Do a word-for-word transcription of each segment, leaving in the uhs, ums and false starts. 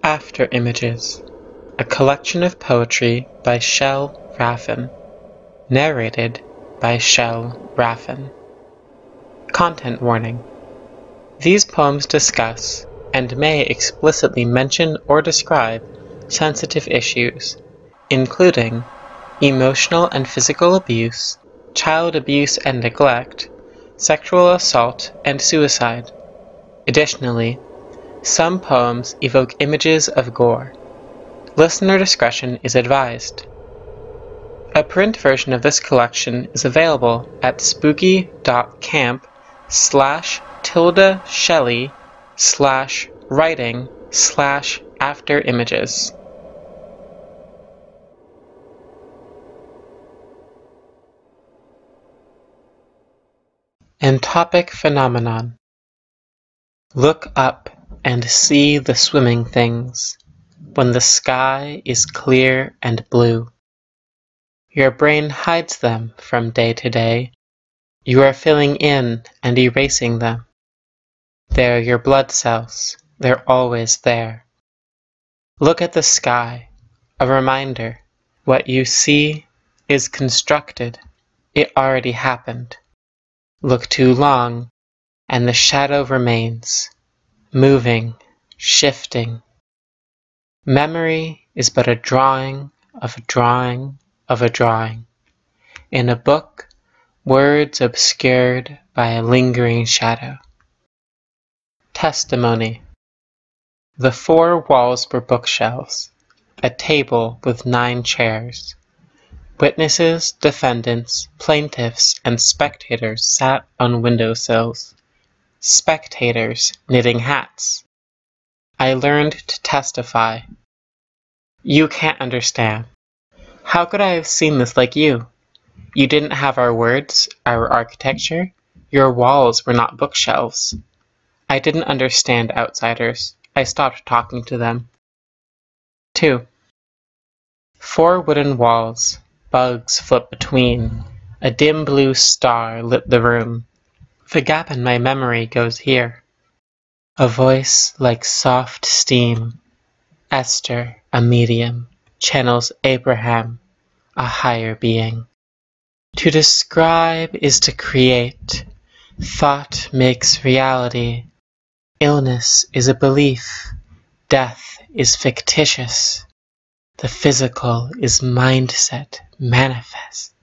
After Images, a collection of poetry by Shel Raffin, narrated by Shel Raffin. Content warning. These poems discuss, and may explicitly mention or describe, sensitive issues, including emotional and physical abuse, child abuse and neglect, sexual assault, and suicide. Additionally, some poems evoke images of gore. Listener discretion is advised. A print version of this collection is available at spooky.camp slash tilde Shelley slash writing slash after images. Entopic phenomenon. Look up and see the swimming things when the sky is clear and blue. Your brain hides them from day to day. You are filling in and erasing them. They're your blood cells. They're always there. Look at the sky, a reminder. What you see is constructed. It already happened. Look too long, and the shadow remains, moving, shifting. Memory is but a drawing of a drawing of a drawing. In a book, words obscured by a lingering shadow. Testimony. The four walls were bookshelves, a table with nine chairs. Witnesses, defendants, plaintiffs, and spectators sat on windowsills. Spectators knitting hats. I learned to testify. You can't understand. How could I have seen this like you? You didn't have our words, our architecture. Your walls were not bookshelves. I didn't understand outsiders. I stopped talking to them. Two. Four wooden walls. Bugs flit between. A dim blue star lit the room. The gap in my memory goes here. A voice like soft steam. Esther, a medium, channels Abraham, a higher being. To describe is to create. Thought makes reality. Illness is a belief. Death is fictitious. The physical is mindset manifest.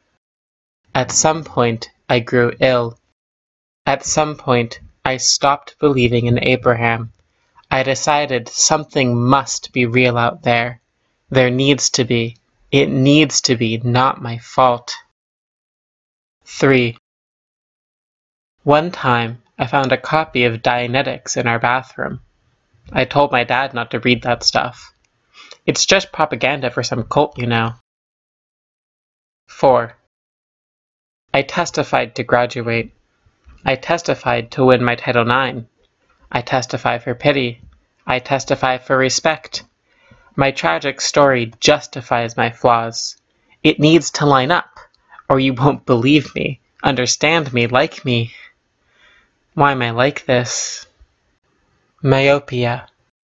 At some point, I grew ill. At some point, I stopped believing in Abraham. I decided something must be real out there. There needs to be. It needs to be not my fault. Three. One time, I found a copy of Dianetics in our bathroom. I told my dad not to read that stuff. It's just propaganda for some cult, you know. Four. I testified to graduate. I testified to win my Title nine. I testify for pity. I testify for respect. My tragic story justifies my flaws. It needs to line up, or you won't believe me, understand me, like me. Why am I like this? Myopia.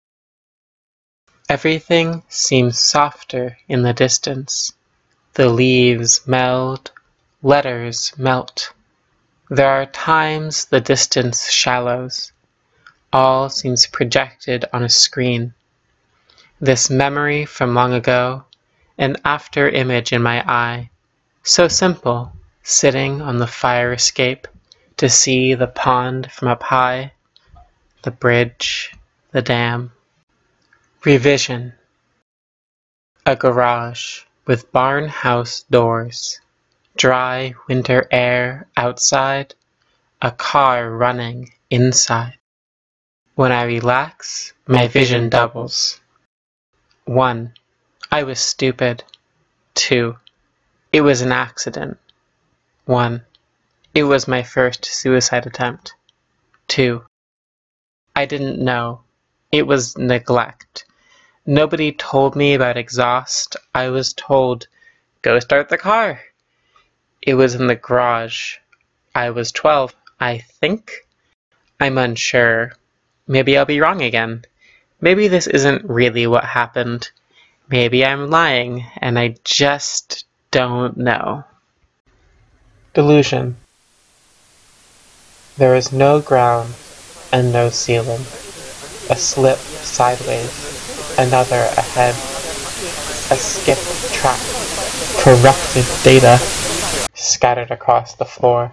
Everything seems softer in the distance. The leaves meld, letters melt. There are times the distance shallows. All seems projected on a screen. This memory from long ago, an after image in my eye, so simple, sitting on the fire escape to see the pond from up high, the bridge, the dam. Revision. A garage with barn house doors, dry winter air outside, a car running inside. When I relax, my vision doubles. One. I was stupid. Two. It was an accident. One. It was my first suicide attempt. Two. I didn't know. It was neglect. Nobody told me about exhaust. I was told, go start the car. It was in the garage. I was twelve, I think. I'm unsure. Maybe I'll be wrong again. Maybe this isn't really what happened. Maybe I'm lying, and I just don't know. Delusion. There is no ground and no ceiling. A slip sideways, another ahead. A skipped track, corrupted data scattered across the floor.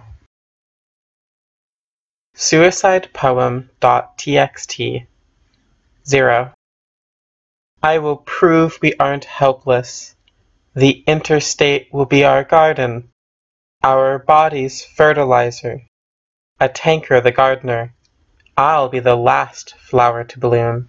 Suicidepoem.txt. Zero. I will prove we aren't helpless. The interstate will be our garden, our bodies fertilizer. A tanker the gardener. I'll be the last flower to bloom.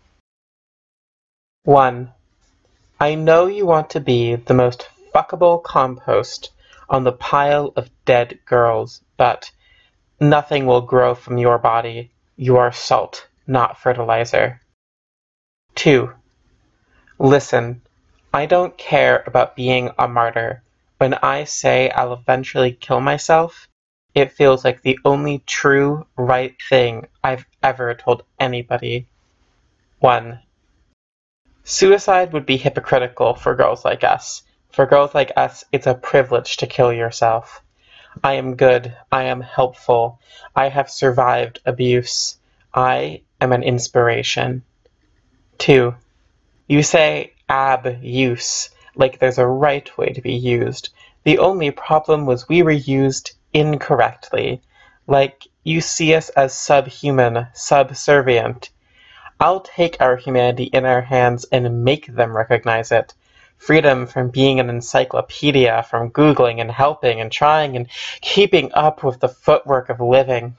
One. I know you want to be the most fuckable compost on the pile of dead girls, but nothing will grow from your body. You are salt, not fertilizer. Two. Listen, I don't care about being a martyr. When I say I'll eventually kill myself, it feels like the only true, right thing I've ever told anybody. One. Suicide would be hypocritical for girls like us. For girls like us, it's a privilege to kill yourself. I am good. I am helpful. I have survived abuse. I am an inspiration. Two. You say ab-use, like there's a right way to be used. The only problem was we were used incorrectly. Like, you see us as subhuman, subservient. I'll take our humanity in our hands and make them recognize it. Freedom from being an encyclopedia, from Googling and helping and trying and keeping up with the footwork of living.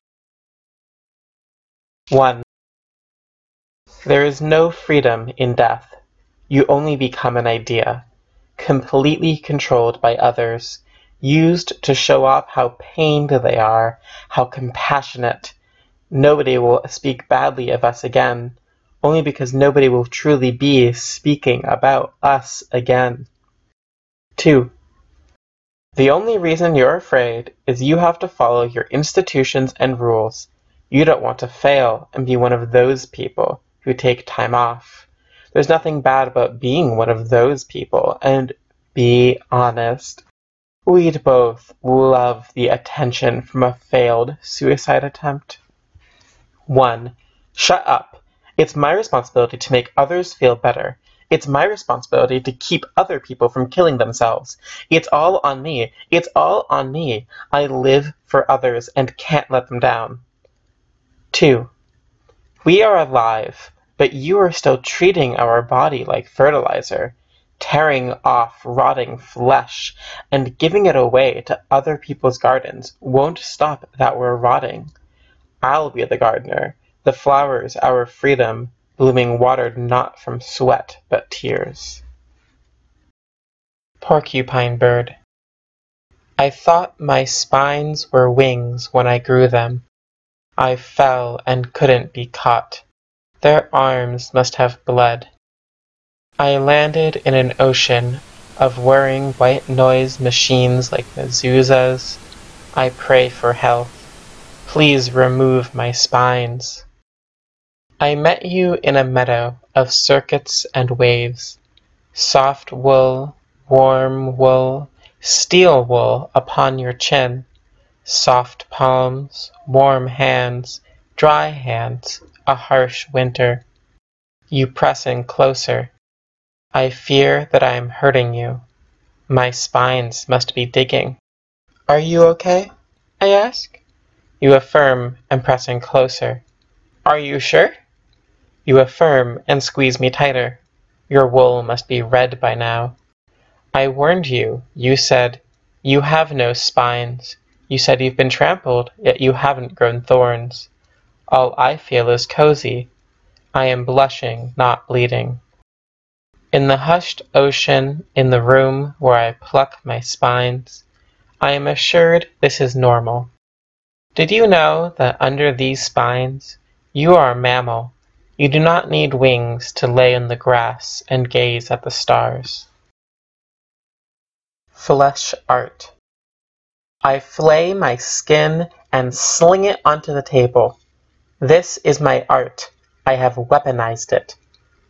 One. There is no freedom in death. You only become an idea, completely controlled by others, used to show off how pained they are, how compassionate. Nobody will speak badly of us again, only because nobody will truly be speaking about us again. Two. The only reason you're afraid is you have to follow your institutions and rules. You don't want to fail and be one of those people who take time off. There's nothing bad about being one of those people, and be honest, we'd both love the attention from a failed suicide attempt. One. Shut up. It's my responsibility to make others feel better. It's my responsibility to keep other people from killing themselves. It's all on me. It's all on me. I live for others and can't let them down. Two. We are alive, but you are still treating our body like fertilizer, tearing off rotting flesh and giving it away to other people's gardens won't stop that we're rotting. I'll be the gardener, the flowers our freedom, blooming watered not from sweat but tears. Porcupine bird. I thought my spines were wings when I grew them. I fell and couldn't be caught. Their arms must have bled. I landed in an ocean of whirring white noise machines like mezuzahs. I pray for health. Please remove my spines. I met you in a meadow of circuits and waves. Soft wool, warm wool, steel wool upon your chin. Soft palms, warm hands, dry hands, a harsh winter. You pressing closer. I fear that I am hurting you. My spines must be digging. Are you okay? I ask. You affirm and pressing closer. Are you sure? You affirm and squeeze me tighter. Your wool must be red by now. I warned you. You said, you have no spines. You said you've been trampled, yet you haven't grown thorns. All I feel is cozy. I am blushing, not bleeding. In the hushed ocean, in the room where I pluck my spines, I am assured this is normal. Did you know that under these spines, you are a mammal? You do not need wings to lay in the grass and gaze at the stars. Flesh art. I flay my skin and sling it onto the table. This is my art. I have weaponized it.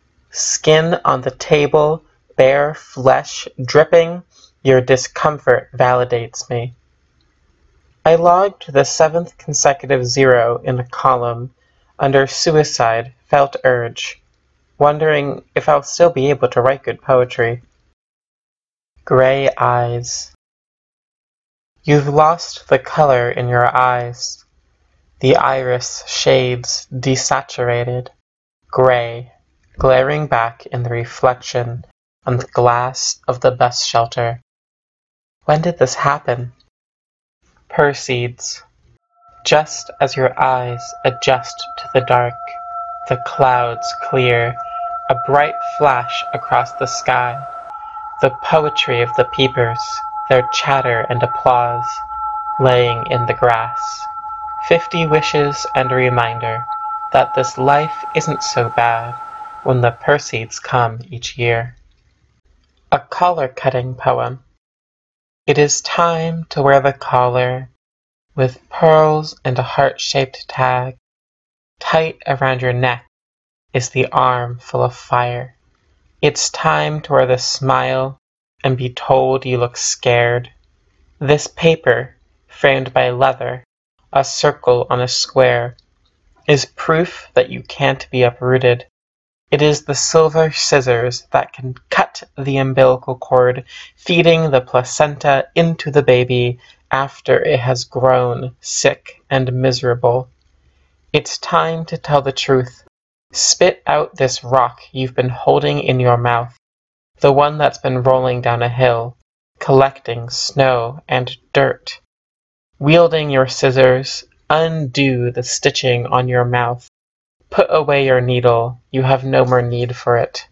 skin on the table, bare flesh dripping, your discomfort validates me. I logged the seventh consecutive zero in a column under suicide felt urge, wondering if I'll still be able to write good poetry. Gray eyes. You've lost the color in your eyes. The iris shades desaturated, gray, glaring back in the reflection on the glass of the bus shelter. When did this happen? Perseeds. Just as your eyes adjust to the dark, the clouds clear, a bright flash across the sky. The poetry of the peepers, their chatter and applause, laying in the grass. Fifty wishes and a reminder that this life isn't so bad when the Perseeds come each year. A collar-cutting poem. It is time to wear the collar, with pearls and a heart-shaped tag. Tight around your neck is the arm full of fire. It's time to wear the smile and be told you look scared. This paper, framed by leather, a circle on a square, is proof that you can't be uprooted. It is the silver scissors that can cut the umbilical cord, feeding the placenta into the baby after it has grown sick and miserable. It's time to tell the truth. Spit out this rock you've been holding in your mouth, the one that's been rolling down a hill, collecting snow and dirt. Wielding your scissors, undo the stitching on your mouth. Put away your needle, you have no more need for it.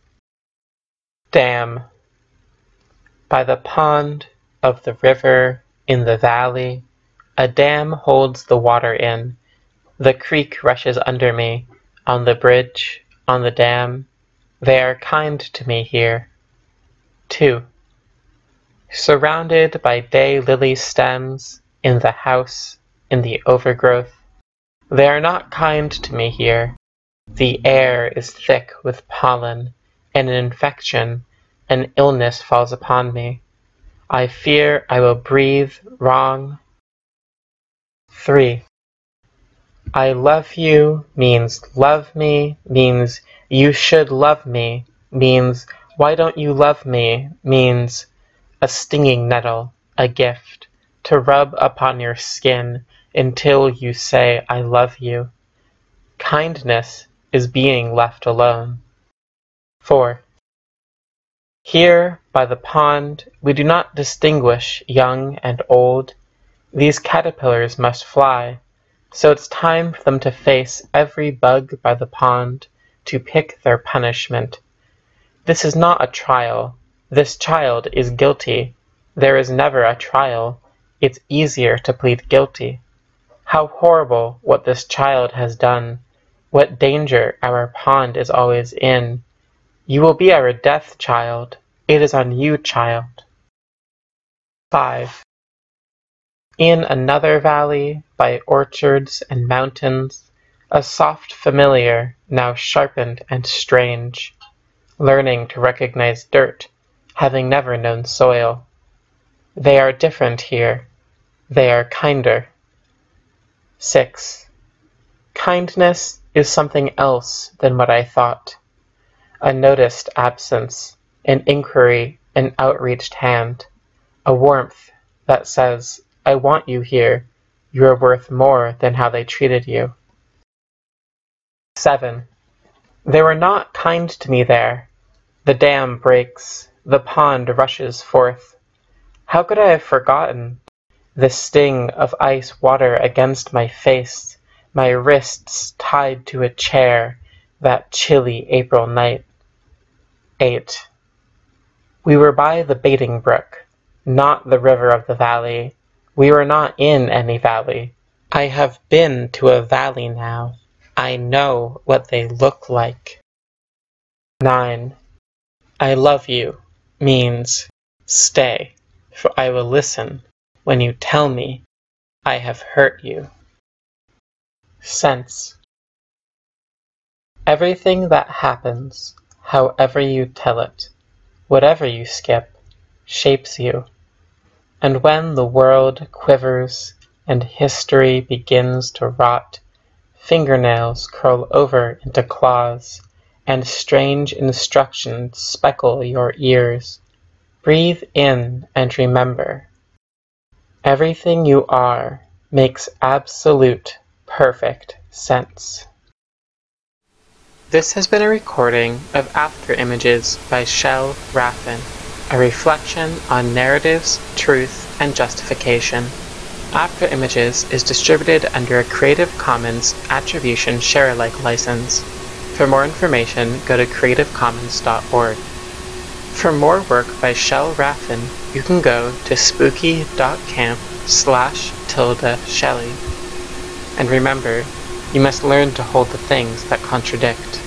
Dam. By the pond of the river in the valley, a dam holds the water in. The creek rushes under me, on the bridge, on the dam. They are kind to me here. Two. Surrounded by day-lily stems, in the house, in the overgrowth. They are not kind to me here. The air is thick with pollen, and an infection, an illness falls upon me. I fear I will breathe wrong. Three. I love you means love me, means you should love me, means why don't you love me, means a stinging nettle, a gift, to rub upon your skin until you say I love you. Kindness is being left alone. Four. Here by the pond we do not distinguish young and old. These caterpillars must fly, so it's time for them to face every bug by the pond, to pick their punishment. This is not a trial. This child is guilty. There is never a trial. It's easier to plead guilty. How horrible what this child has done. What danger our pond is always in. You will be our death, child. It is on you, child. Five. In another valley, by orchards and mountains, a soft familiar, now sharpened and strange, learning to recognize dirt, having never known soil. They are different here. They are kinder. Six. Kindness is something else than what I thought. A noticed absence, an inquiry, an outreached hand, a warmth that says, I want you here. You are worth more than how they treated you. Seven. They were not kind to me there. The dam breaks. The pond rushes forth. How could I have forgotten? The sting of ice water against my face, my wrists tied to a chair, that chilly April night. Eight. We were by the Baiting Brook, not the river of the valley. We were not in any valley. I have been to a valley now. I know what they look like. Nine. I love you means stay, for I will listen when you tell me I have hurt you. Sense. Everything that happens, however you tell it, whatever you skip, shapes you. And when the world quivers and history begins to rot, fingernails curl over into claws, and strange instructions speckle your ears. Breathe in and remember. Everything you are makes absolute, perfect sense. This has been a recording of After Images by Shel Raffin, a reflection on narratives, truth, and justification. After Images is distributed under a Creative Commons Attribution Share-alike license. For more information, go to creative commons dot org. For more work by Shel Raffin, you can go to spooky.camp slash tilde Shelley. And remember, you must learn to hold the things that contradict.